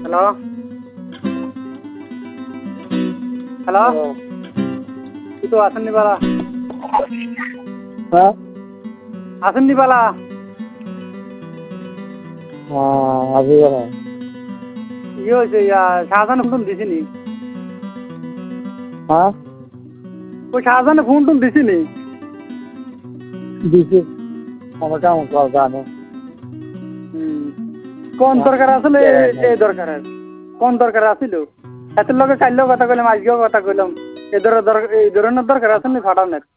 hello hello তুই তো আসেননি বালা হ্যাঁ আসেননি বালা আজি ইয়ে হয়েছে শাহজাহান ফোন দিছিনি হ্যাঁ ওই শাহজাহানে ফোন টোন দিছিনি দিছি আমার কাম জানো কোন দরকার আসলে এই দরকার কোন দরকার আছিল এত লগে কাইলেও কথা কইলাম আজকেও কথা কইলাম এই ধরনের দরকার আছে নি ফাটানের